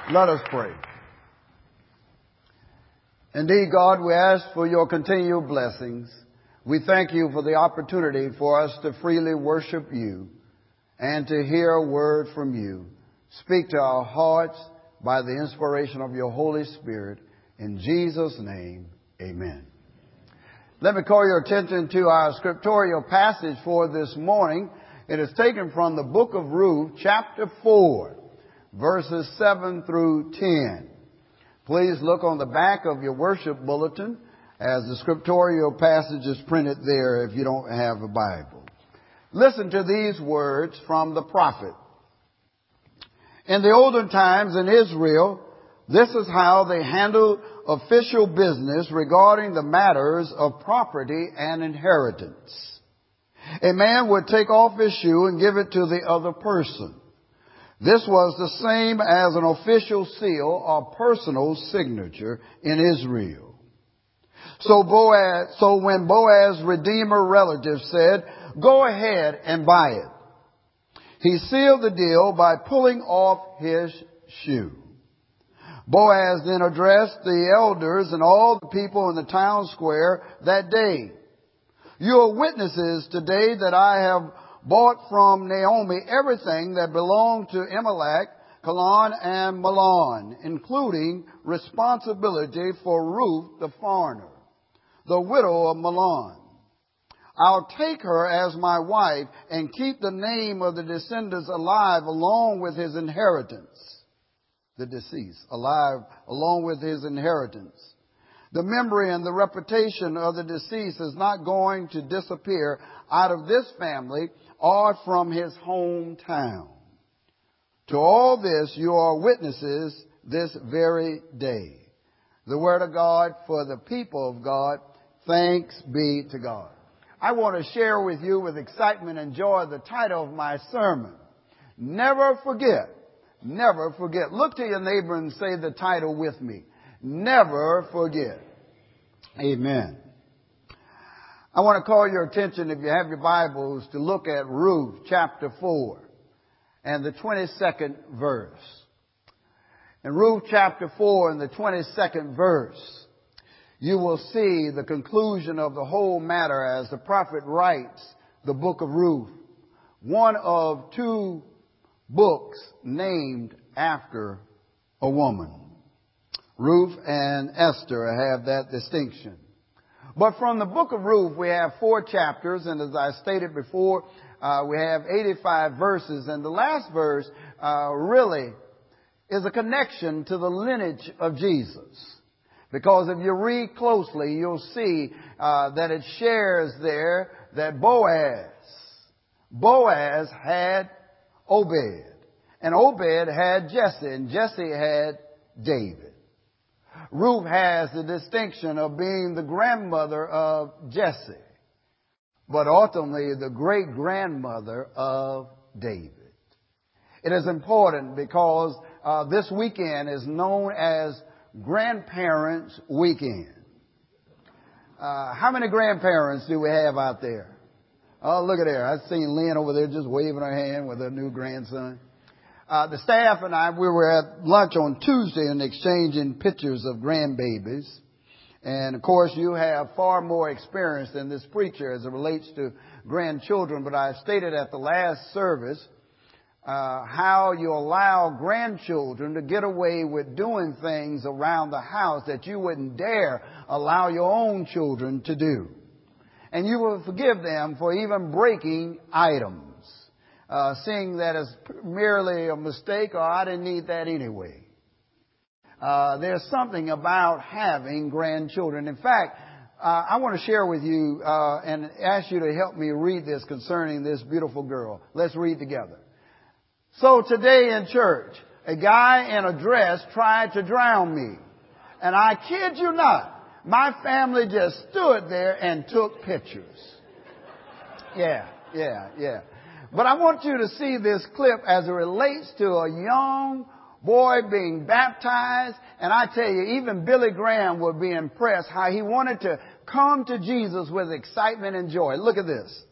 Let us pray. Indeed, God, we ask for your continued blessings. We thank you for the opportunity for us to freely worship you and to hear a word from you. Speak to our hearts by the inspiration of your Holy Spirit. In Jesus' name, amen. Let me call your attention to our scriptorial passage for this morning. It is taken from the book of Ruth, chapter 4, verses 7 through 10. Please look on the back of your worship bulletin as the scriptorial passage is printed there if you don't have a Bible. Listen to these words from the prophet. In the olden times in Israel, this is how they handled official business regarding the matters of property and inheritance. A man would take off his shoe and give it to the other person. This was the same as an official seal or personal signature in Israel. So when Boaz's Redeemer relative said, "Go ahead and buy it," he sealed the deal by pulling off his shoe. Boaz then addressed the elders and all the people in the town square that day. "You are witnesses today that I have bought from Naomi everything that belonged to Elimelech, Chilion, and Mahlon, including responsibility for Ruth the foreigner, the widow of Mahlon. I'll take her as my wife and keep the name of the descendants alive along with his inheritance." The deceased, alive along with his inheritance. The memory and the reputation of the deceased is not going to disappear out of this family or from his hometown. To all this, you are witnesses this very day. The word of God for the people of God. Thanks be to God. I want to share with you with excitement and joy the title of my sermon. Never forget. Never forget. Look to your neighbor and say the title with me. Never forget. Amen. I want to call your attention, if you have your Bibles, to look at Ruth chapter 4 and the 22nd verse. In Ruth chapter 4 and the 22nd verse, you will see the conclusion of the whole matter as the prophet writes the book of Ruth, one of two books named after a woman. Ruth and Esther have that distinction. But from the book of Ruth, we have 4 chapters, and as I stated before, we have 85 verses, and the last verse really is a connection to the lineage of Jesus. Because if you read closely, you'll see that it shares there that Boaz had Obed, and Obed had Jesse, and Jesse had David. Ruth has the distinction of being the grandmother of Jesse, but ultimately the great-grandmother of David. It is important because this weekend is known as Grandparents' Weekend. How many grandparents do we have out there? Oh, look at there. I've seen Lynn over there just waving her hand with her new grandson. The staff and I, we were at lunch on Tuesday and exchanging pictures of grandbabies. And of course, you have far more experience than this preacher as it relates to grandchildren. But I stated at the last service how you allow grandchildren to get away with doing things around the house that you wouldn't dare allow your own children to do. And you will forgive them for even breaking items. Seeing that as merely a mistake, or I didn't need that anyway. There's something about having grandchildren. In fact, I want to share with you and ask you to help me read this concerning this beautiful girl. Let's read together. "So today in church, a guy in a dress tried to drown me. And I kid you not, my family just stood there and took pictures." Yeah. But I want you to see this clip as it relates to a young boy being baptized. And I tell you, even Billy Graham would be impressed how he wanted to come to Jesus with excitement and joy. Look at this.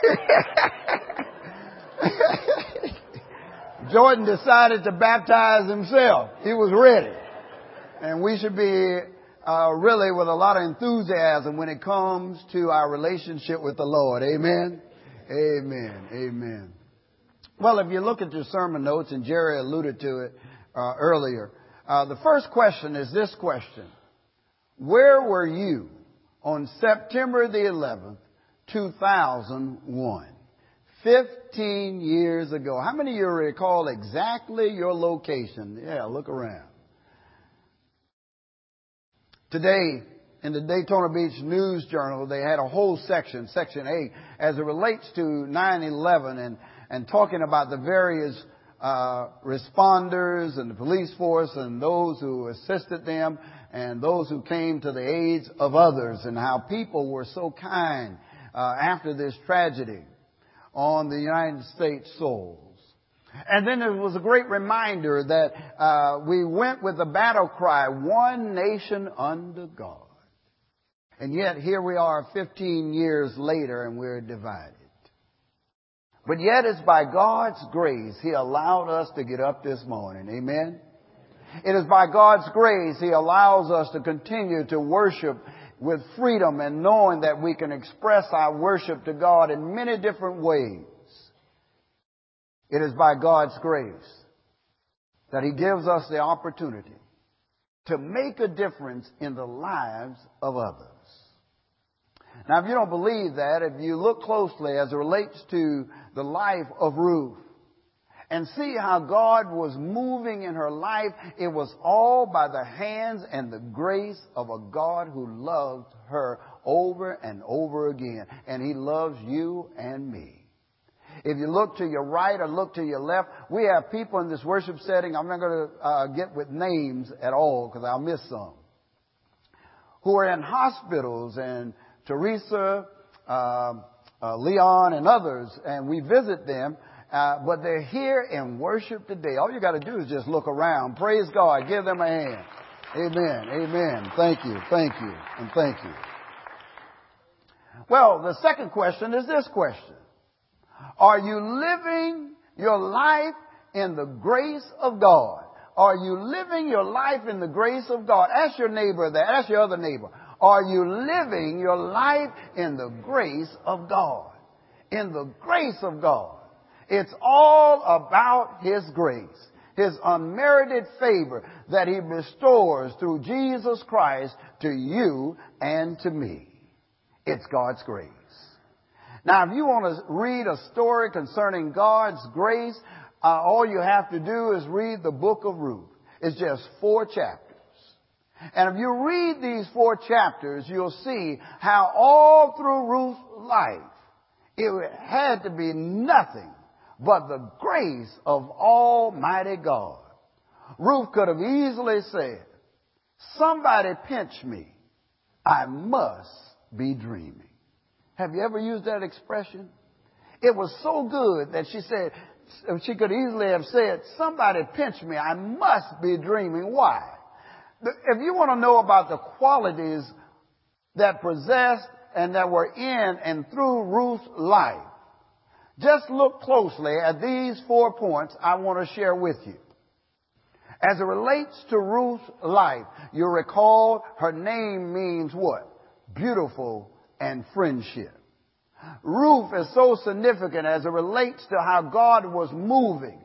Jordan decided to baptize himself. He was ready. And we should be really with a lot of enthusiasm when it comes to our relationship with the Lord. Amen? Amen. Amen. Well, if you look at your sermon notes, and Jerry alluded to it earlier, the first question is this question. Where were you on September the 11th, 2001? 15 years ago. How many of you recall exactly your location? Yeah, look around. Today, in the Daytona Beach News Journal, they had a whole section, Section 8, as it relates to 9/11 and talking about the various responders and the police force and those who assisted them and those who came to the aids of others, and how people were so kind after this tragedy on the United States soils. And then there was a great reminder that we went with the battle cry, one nation under God. And yet here we are 15 years later and we're divided. But yet it's by God's grace He allowed us to get up this morning. Amen? It is by God's grace He allows us to continue to worship with freedom and knowing that we can express our worship to God in many different ways. It is by God's grace that He gives us the opportunity to make a difference in the lives of others. Now, if you don't believe that, if you look closely as it relates to the life of Ruth and see how God was moving in her life, it was all by the hands and the grace of a God who loved her over and over again. And He loves you and me. If you look to your right or look to your left, we have people in this worship setting. I'm not going to get with names at all because I'll miss some. Who are in hospitals, and Teresa, Leon, and others, and we visit them. But they're here in worship today. All you got to do is just look around. Praise God. Give them a hand. Amen. Amen. Thank you. Thank you. And thank you. Well, the second question is this question. Are you living your life in the grace of God? Are you living your life in the grace of God? Ask your neighbor that. Ask your other neighbor. Are you living your life in the grace of God? In the grace of God. It's all about His grace, His unmerited favor that He bestows through Jesus Christ to you and to me. It's God's grace. Now, if you want to read a story concerning God's grace, all you have to do is read the book of Ruth. It's just 4 chapters. And if you read these 4 chapters, you'll see how all through Ruth's life, it had to be nothing but the grace of Almighty God. Ruth could have easily said, somebody pinch me. I must be dreaming. Have you ever used that expression? It was so good that she could easily have said, somebody pinch me. I must be dreaming. Why? If you want to know about the qualities that possessed and that were in and through Ruth's life, just look closely at these 4 points I want to share with you. As it relates to Ruth's life, you recall her name means what? Beautiful and friendship. Ruth is so significant as it relates to how God was moving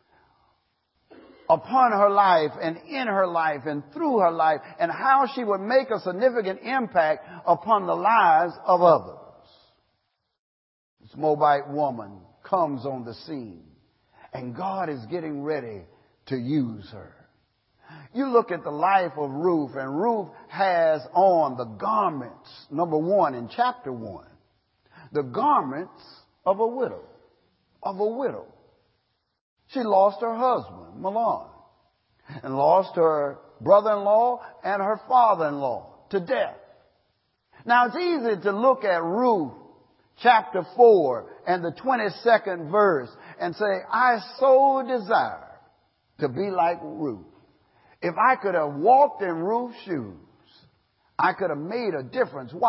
upon her life and in her life and through her life, and how she would make a significant impact upon the lives of others. This Moabite woman comes on the scene, and God is getting ready to use her. You look at the life of Ruth, and Ruth has on the garments, number 1 in chapter 1, the garments of a widow. Of a widow. She lost her husband, Mahlon, and lost her brother-in-law and her father-in-law to death. Now, it's easy to look at Ruth chapter 4 and the 22nd verse and say, I so desire to be like Ruth. If I could have walked in Ruth's shoes, I could have made a difference. Why?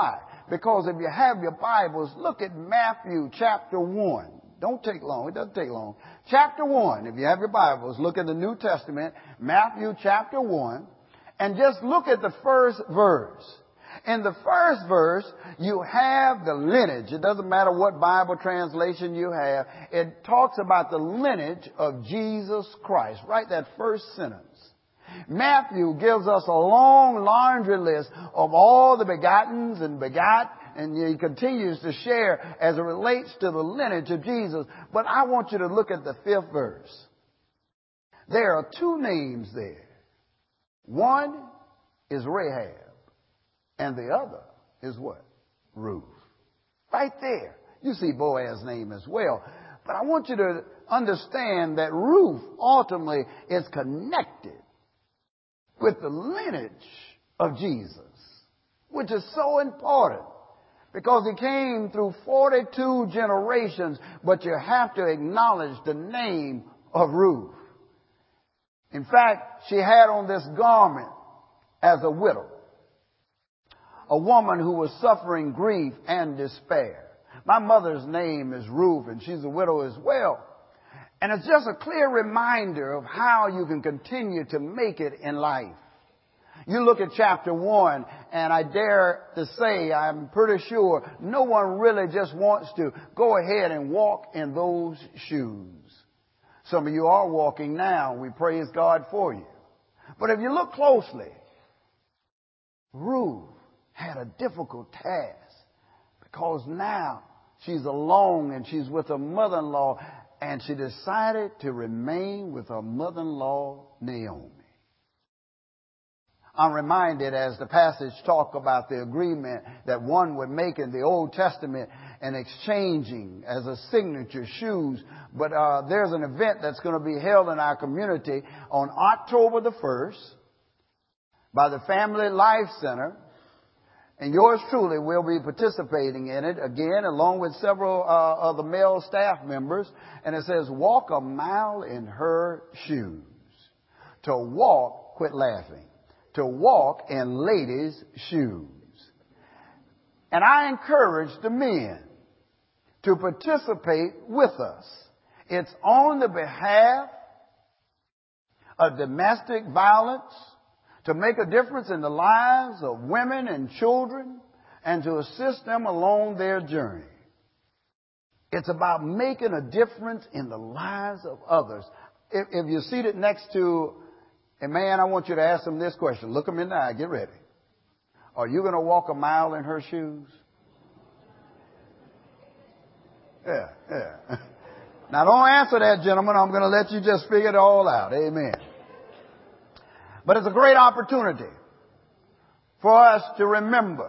because if you have your Bibles, look at Matthew chapter 1. Don't take long. It doesn't take long. Chapter 1, if you have your Bibles, look at the New Testament, Matthew chapter 1, and just look at the first verse. In the first verse, you have the lineage. It doesn't matter what Bible translation you have. It talks about the lineage of Jesus Christ. Write that first sentence. Matthew gives us a long laundry list of all the begottens and begot, and he continues to share as it relates to the lineage of Jesus. But I want you to look at the 5th verse. There are 2 names there. One is Rahab, and the other is what? Ruth. Right there. You see Boaz's name as well. But I want you to understand that Ruth ultimately is connected with the lineage of Jesus, which is so important because he came through 42 generations, but you have to acknowledge the name of Ruth. In fact, she had on this garment as a widow, a woman who was suffering grief and despair. My mother's name is Ruth, and she's a widow as well. And it's just a clear reminder of how you can continue to make it in life. You look at chapter 1, and I dare to say, I'm pretty sure, no one really just wants to go ahead and walk in those shoes. Some of you are walking now. We praise God for you. But if you look closely, Ruth had a difficult task because now she's alone and she's with her mother-in-law, and she decided to remain with her mother-in-law, Naomi. I'm reminded as the passage talk about the agreement that one would make in the Old Testament and exchanging as a signature shoes. But there's an event that's going to be held in our community on October the 1st by the Family Life Center. And yours truly will be participating in it, again, along with several of the male staff members. And it says, walk a mile in her shoes. To walk, quit laughing, to walk in ladies' shoes. And I encourage the men to participate with us. It's on the behalf of domestic violence, to make a difference in the lives of women and children, and to assist them along their journey. It's about making a difference in the lives of others. If you're seated next to a man, I want you to ask him this question. Look him in the eye. Get ready. Are you going to walk a mile in her shoes? Yeah. Now don't answer that, gentlemen. I'm going to let you just figure it all out. Amen. But it's a great opportunity for us to remember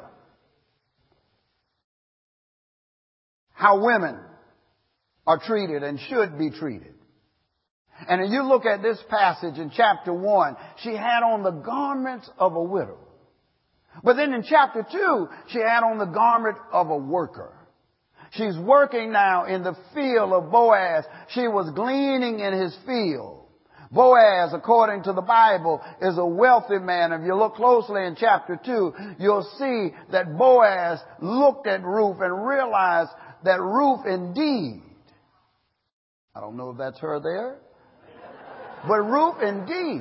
how women are treated and should be treated. And if you look at this passage in chapter 1, she had on the garments of a widow. But then in chapter 2, she had on the garment of a worker. She's working now in the field of Boaz. She was gleaning in his field. Boaz, according to the Bible, is a wealthy man. If you look closely in chapter 2, you'll see that Boaz looked at Ruth and realized that Ruth indeed, I don't know if that's her there, but Ruth indeed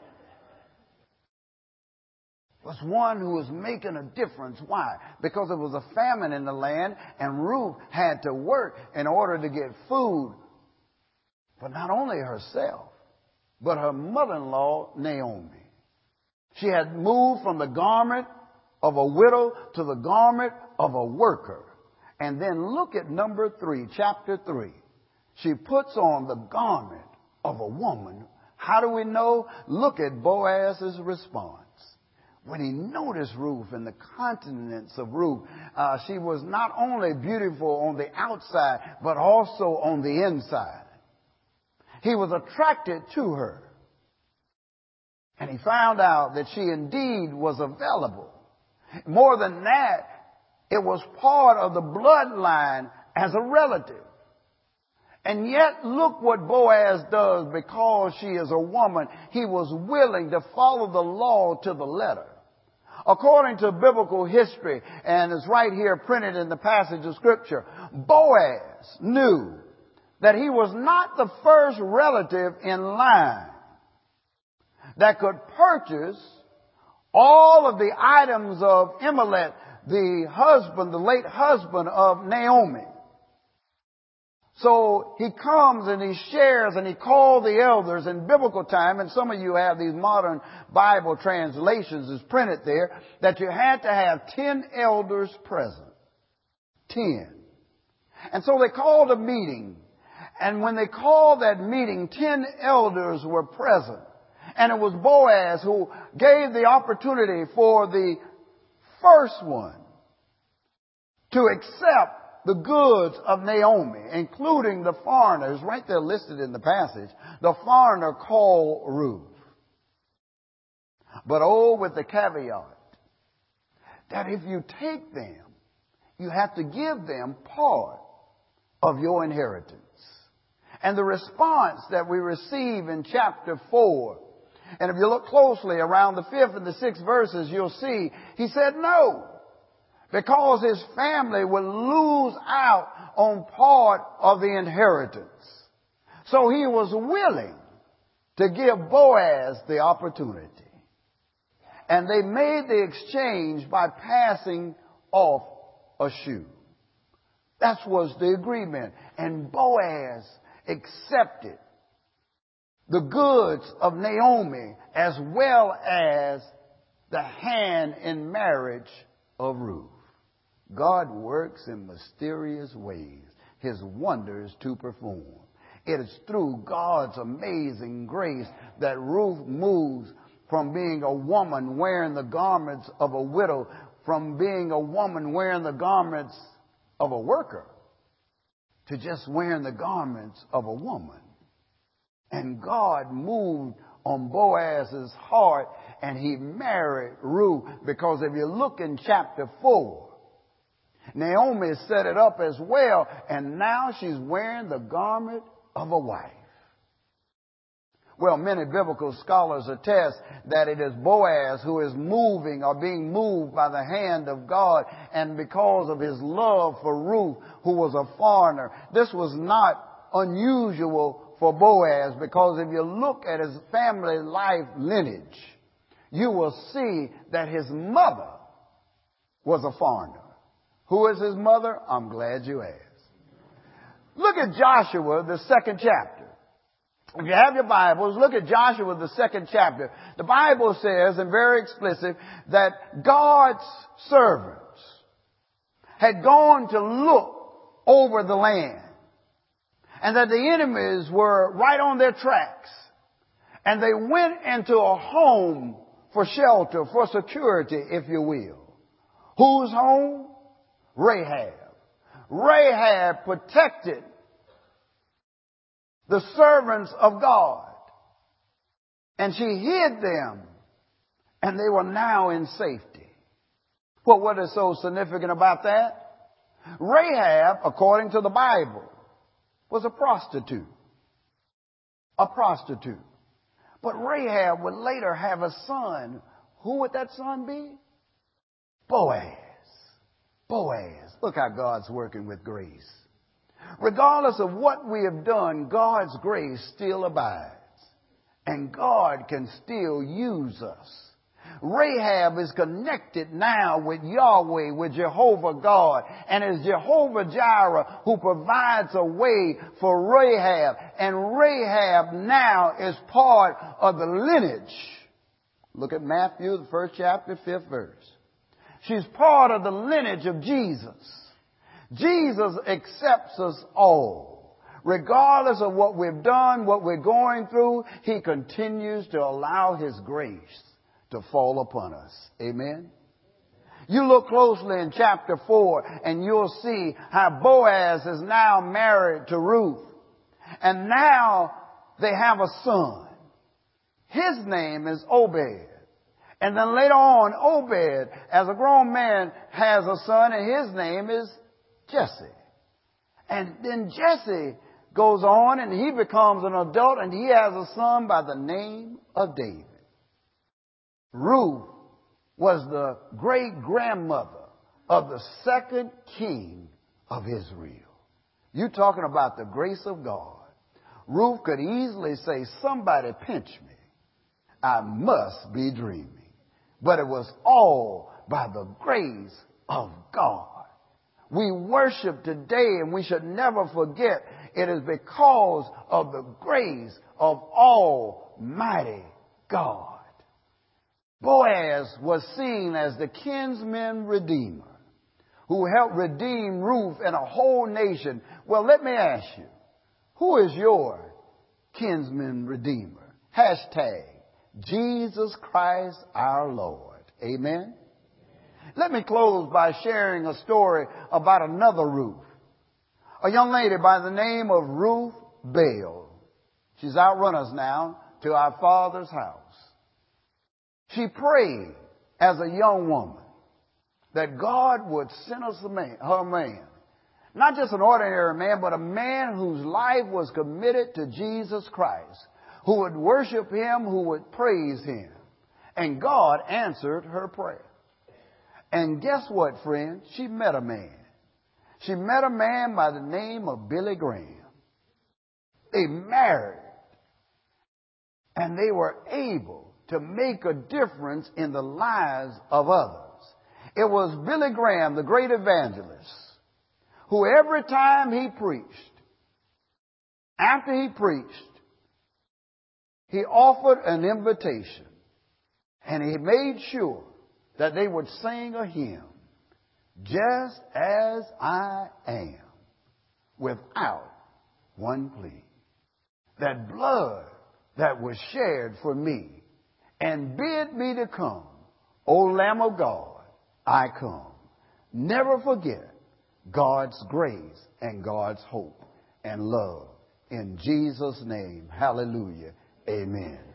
was one who was making a difference. Why? Because there was a famine in the land, and Ruth had to work in order to get food for not only herself, but her mother-in-law, Naomi. She had moved from the garment of a widow to the garment of a worker. And then look at number 3, chapter 3. She puts on the garment of a woman. How do we know? Look at Boaz's response. When he noticed Ruth and the countenance of Ruth, she was not only beautiful on the outside, but also on the inside. He was attracted to her. And he found out that she indeed was available. More than that, it was part of the bloodline as a relative. And yet, look what Boaz does because she is a woman. He was willing to follow the law to the letter. according to biblical history, and it's right here printed in the passage of Scripture, Boaz knew that he was not the first relative in line that could purchase all of the items of Elimelech, the late husband of Naomi. So he comes and he shares and he called the elders in biblical time, and some of you have these modern Bible translations is printed there, that you had to have 10 elders present. 10. And so they called a meeting. And when they called that meeting, 10 elders were present. And it was Boaz who gave the opportunity for the first one to accept the goods of Naomi, including the foreigners, right there listed in the passage, the foreigner called Ruth. But with the caveat that if you take them, you have to give them part of your inheritance. And the response that we receive in chapter 4, and if you look closely around the 5th and the 6th verses, you'll see he said no, because his family would lose out on part of the inheritance. So he was willing to give Boaz the opportunity. And they made the exchange by passing off a shoe. That was the agreement. And Boaz accepted the goods of Naomi as well as the hand in marriage of Ruth. God works in mysterious ways, His wonders to perform. It is through God's amazing grace that Ruth moves from being a woman wearing the garments of a widow, from being a woman wearing the garments of a worker, to just wearing the garments of a woman. And God moved on Boaz's heart, and he married Ruth, because if you look in chapter 4, Naomi set it up as well, and now she's wearing the garment of a wife. Well, many biblical scholars attest that it is Boaz who is moving or being moved by the hand of God, and because of his love for Ruth, who was a foreigner. This was not unusual for Boaz, because if you look at his family life lineage, you will see that his mother was a foreigner. Who is his mother? I'm glad you asked. Look at Joshua, the 2nd chapter. If you have your Bibles, look at Joshua, the 2nd chapter. The Bible says, and very explicit, that God's servants had gone to look over the land, and that the enemies were right on their tracks. And they went into a home for shelter, for security, if you will. Whose home? Rahab. Rahab protected the servants of God, and she hid them, and they were now in safety. Well, what is so significant about that? Rahab, according to the Bible, was a prostitute. A prostitute. But Rahab would later have a son. Who would that son be? Boaz. Boaz. Look how God's working with grace. Regardless of what we have done, God's grace still abides. And God can still use us. Rahab is connected now with Yahweh, with Jehovah God. And it's Jehovah Jireh who provides a way for Rahab. And Rahab now is part of the lineage. Look at Matthew, the 1st chapter, 5th verse. She's part of the lineage of Jesus. Jesus accepts us all. Regardless of what we've done, what we're going through, He continues to allow His grace to fall upon us. Amen? You look closely in chapter 4 and you'll see how Boaz is now married to Ruth. And now they have a son. His name is Obed. And then later on, Obed, as a grown man, has a son, and his name is Jesse. And then Jesse goes on and he becomes an adult, and he has a son by the name of David. Ruth was the great-grandmother of the second king of Israel. You talking about the grace of God. Ruth could easily say, somebody pinch me. I must be dreaming. But it was all by the grace of God. We worship today, and we should never forget it is because of the grace of Almighty God. Boaz was seen as the kinsman redeemer who helped redeem Ruth and a whole nation. Well, let me ask you, who is your kinsman redeemer? Hashtag Jesus Christ our Lord. Amen. Let me close by sharing a story about another Ruth. A young lady by the name of Ruth Bell. She's outrun us now to our Father's house. She prayed as a young woman that God would send us her man. Not just an ordinary man, but a man whose life was committed to Jesus Christ, who would worship him, who would praise him. And God answered her prayer. And guess what, friend? She met a man. She met a man by the name of Billy Graham. They married. And they were able to make a difference in the lives of others. It was Billy Graham, the great evangelist, who every time he preached, after he preached, he offered an invitation. And he made sure that they would sing a hymn, just as I am, without one plea. That blood that was shed for me, and bid me to come, O Lamb of God, I come. Never forget God's grace and God's hope and love. In Jesus' name, hallelujah, amen.